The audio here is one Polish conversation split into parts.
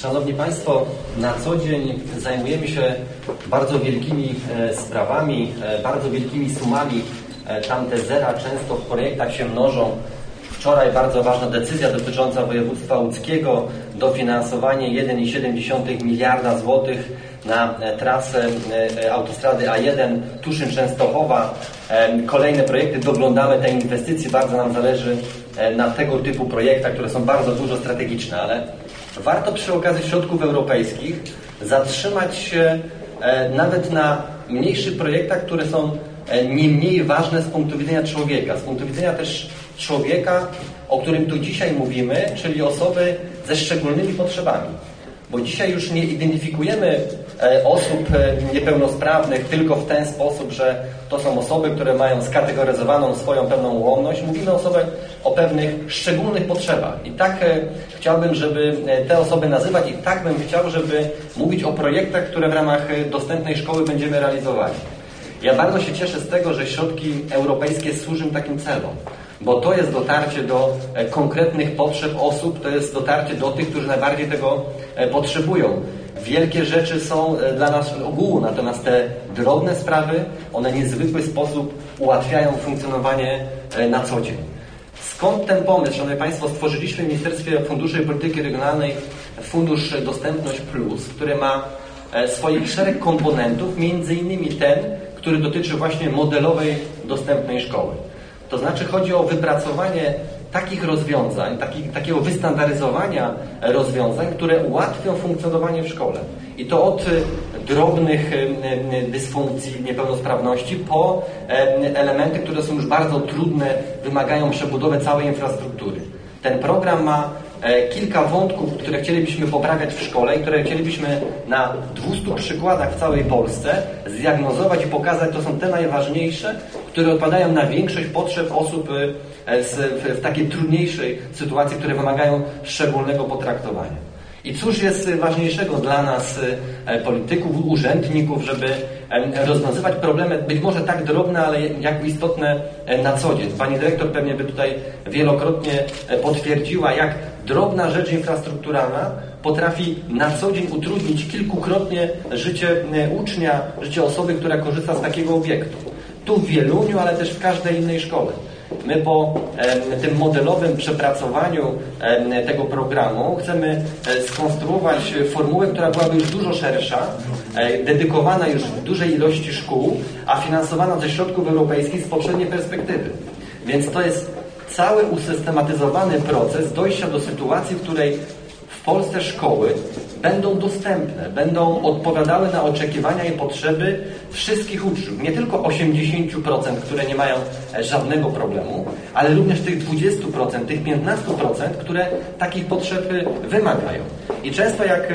Szanowni Państwo, na co dzień zajmujemy się bardzo wielkimi sprawami, bardzo wielkimi sumami. Tamte zera często w projektach się mnożą. Wczoraj bardzo ważna decyzja dotycząca województwa łódzkiego, dofinansowanie 1,7 miliarda złotych na trasę autostrady A1 Tuszyn-Częstochowa. Kolejne projekty, doglądamy te inwestycje, bardzo nam zależy na tego typu projektach, które są bardzo dużo strategiczne, ale warto przy okazji środków europejskich zatrzymać się nawet na mniejszych projektach, które są nie mniej ważne z punktu widzenia człowieka, z punktu widzenia też człowieka, o którym tu dzisiaj mówimy, czyli osoby ze szczególnymi potrzebami. Bo dzisiaj już nie identyfikujemy osób niepełnosprawnych tylko w ten sposób, że to są osoby, które mają skategoryzowaną swoją pewną ułomność. Mówimy o pewnych szczególnych potrzebach. I tak chciałbym, żeby te osoby nazywać i tak bym chciał, żeby mówić o projektach, które w ramach dostępnej szkoły będziemy realizowali. Ja bardzo się cieszę z tego, że środki europejskie służą takim celom. Bo to jest dotarcie do konkretnych potrzeb osób, to jest dotarcie do tych, którzy najbardziej tego potrzebują. Wielkie rzeczy są dla nas ogółu, natomiast te drobne sprawy, one w niezwykły sposób ułatwiają funkcjonowanie na co dzień. Skąd ten pomysł? Szanowni Państwo, stworzyliśmy w Ministerstwie Funduszy i Polityki Regionalnej Fundusz Dostępność Plus, który ma swoich szereg komponentów, między innymi ten, który dotyczy właśnie modelowej dostępnej szkoły. To znaczy chodzi o wypracowanie takich rozwiązań, takiego wystandaryzowania rozwiązań, które ułatwią funkcjonowanie w szkole. I to od drobnych dysfunkcji, niepełnosprawności po elementy, które są już bardzo trudne, wymagają przebudowy całej infrastruktury. Ten program ma kilka wątków, które chcielibyśmy poprawiać w szkole i które chcielibyśmy na 200 przykładach w całej Polsce zdiagnozować i pokazać. To są te najważniejsze, które odpowiadają na większość potrzeb osób w takiej trudniejszej sytuacji, które wymagają szczególnego potraktowania. I cóż jest ważniejszego dla nas, polityków, urzędników, żeby rozwiązywać problemy, być może tak drobne, ale jak istotne na co dzień. Pani dyrektor pewnie by tutaj wielokrotnie potwierdziła, jak drobna rzecz infrastrukturalna potrafi na co dzień utrudnić kilkukrotnie życie ucznia, życie osoby, która korzysta z takiego obiektu. Tu w Wieluniu, ale też w każdej innej szkole. My po tym modelowym przepracowaniu tego programu chcemy skonstruować formułę, która byłaby już dużo szersza, dedykowana już w dużej ilości szkół, a finansowana ze środków europejskich z poprzedniej perspektywy. Więc to jest cały usystematyzowany proces dojścia do sytuacji, w której w Polsce szkoły będą dostępne, będą odpowiadały na oczekiwania i potrzeby wszystkich uczniów. Nie tylko 80%, które nie mają żadnego problemu, ale również tych 20%, tych 15%, które takich potrzeb wymagają. I często jak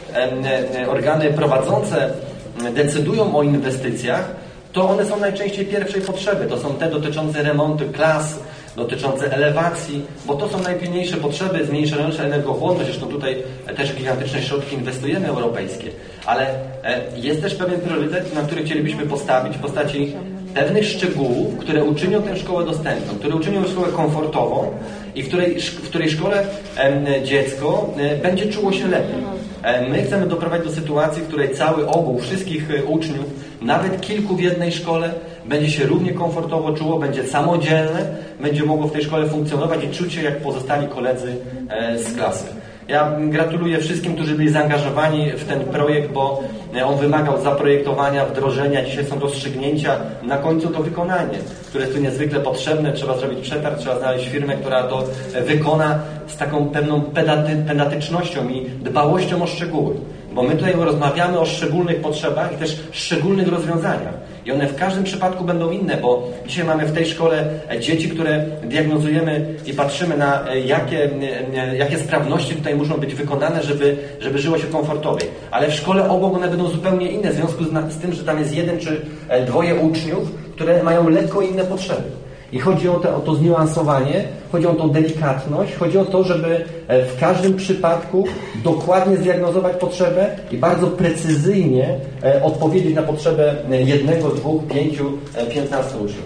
organy prowadzące decydują o inwestycjach, to one są najczęściej pierwszej potrzeby. To są te dotyczące remontu klas, dotyczące elewacji, bo to są najpilniejsze potrzeby, zmniejszające energochłonność. Zresztą tutaj też gigantyczne środki inwestujemy europejskie. Ale jest też pewien priorytet, na który chcielibyśmy postawić w postaci pewnych szczegółów, które uczynią tę szkołę dostępną, które uczynią szkołę komfortową i w której szkole dziecko będzie czuło się lepiej. My chcemy doprowadzić do sytuacji, w której cały ogół wszystkich uczniów, nawet kilku w jednej szkole, będzie się równie komfortowo czuło, będzie samodzielne, będzie mogło w tej szkole funkcjonować i czuć się jak pozostali koledzy z klasy. Ja gratuluję wszystkim, którzy byli zaangażowani w ten projekt, bo on wymagał zaprojektowania, wdrożenia. Dzisiaj są rozstrzygnięcia, na końcu to wykonanie, które jest tu niezwykle potrzebne. Trzeba zrobić przetarg, trzeba znaleźć firmę, która to wykona z taką pewną pedatycznością i dbałością o szczegóły. Bo my tutaj rozmawiamy o szczególnych potrzebach i też szczególnych rozwiązaniach. I one w każdym przypadku będą inne, bo dzisiaj mamy w tej szkole dzieci, które diagnozujemy i patrzymy na jakie sprawności tutaj muszą być wykonane, żeby żyło się komfortowej. Ale w szkole obok one będą zupełnie inne w związku z tym, że tam jest jeden czy dwoje uczniów, które mają lekko inne potrzeby. I chodzi o to zniuansowanie, chodzi o tą delikatność, chodzi o to, żeby w każdym przypadku dokładnie zdiagnozować potrzebę i bardzo precyzyjnie odpowiedzieć na potrzebę 1, 2, 5, 15 uczniów.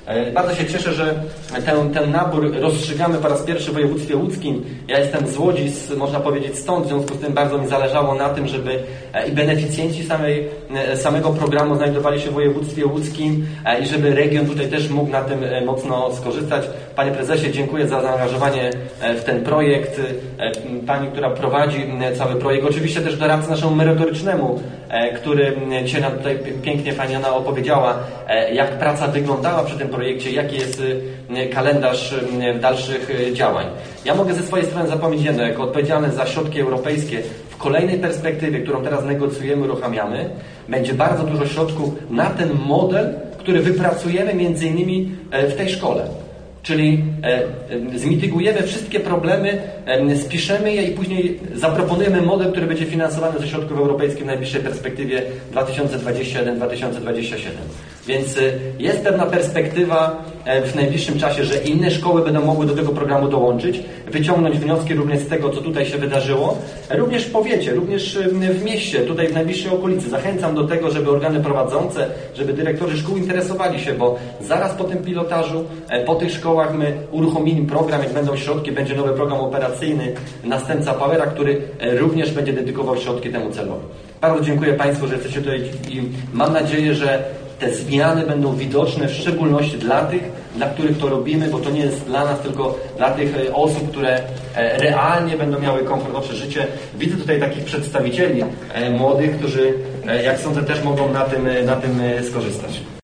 Bardzo się cieszę, że ten nabór rozstrzygamy po raz pierwszy w województwie łódzkim. Ja jestem z Łodzi, można powiedzieć stąd, w związku z tym bardzo mi zależało na tym, żeby i beneficjenci samego programu znajdowali się w województwie łódzkim i żeby region tutaj też mógł na tym mocno skorzystać. Panie prezesie, dziękuję za zaangażowanie w ten projekt. Pani, która prowadzi cały projekt, oczywiście też doradcy naszemu merytorycznemu, który dzisiaj nam tutaj pięknie Pani Anna opowiedziała, jak praca wyglądała przy tym projekcie, jaki jest kalendarz dalszych działań. Ja mogę ze swojej strony zapomnieć jedno, jako odpowiedzialny za środki europejskie, w kolejnej perspektywie, którą teraz negocjujemy, uruchamiamy, będzie bardzo dużo środków na ten model, który wypracujemy między innymi w tej szkole. Czyli zmitygujemy wszystkie problemy, spiszemy je i później zaproponujemy model, który będzie finansowany ze środków europejskich w najbliższej perspektywie 2021-2027. Więc jest pewna perspektywa w najbliższym czasie, że inne szkoły będą mogły do tego programu dołączyć, wyciągnąć wnioski również z tego, co tutaj się wydarzyło. Również w powiecie, również w mieście, tutaj w najbliższej okolicy. Zachęcam do tego, żeby organy prowadzące, żeby dyrektorzy szkół interesowali się, bo zaraz po tym pilotażu, po tych szkołach my uruchomimy program, jak będą środki, będzie nowy program operacyjny, następca Powera, który również będzie dedykował środki temu celowi. Bardzo dziękuję Państwu, że jesteście tutaj i mam nadzieję, że te zmiany będą widoczne w szczególności dla tych, dla których to robimy, bo to nie jest dla nas, tylko dla tych osób, które realnie będą miały komfortowe życie. Widzę tutaj takich przedstawicieli młodych, którzy, jak sądzę, też mogą na tym skorzystać.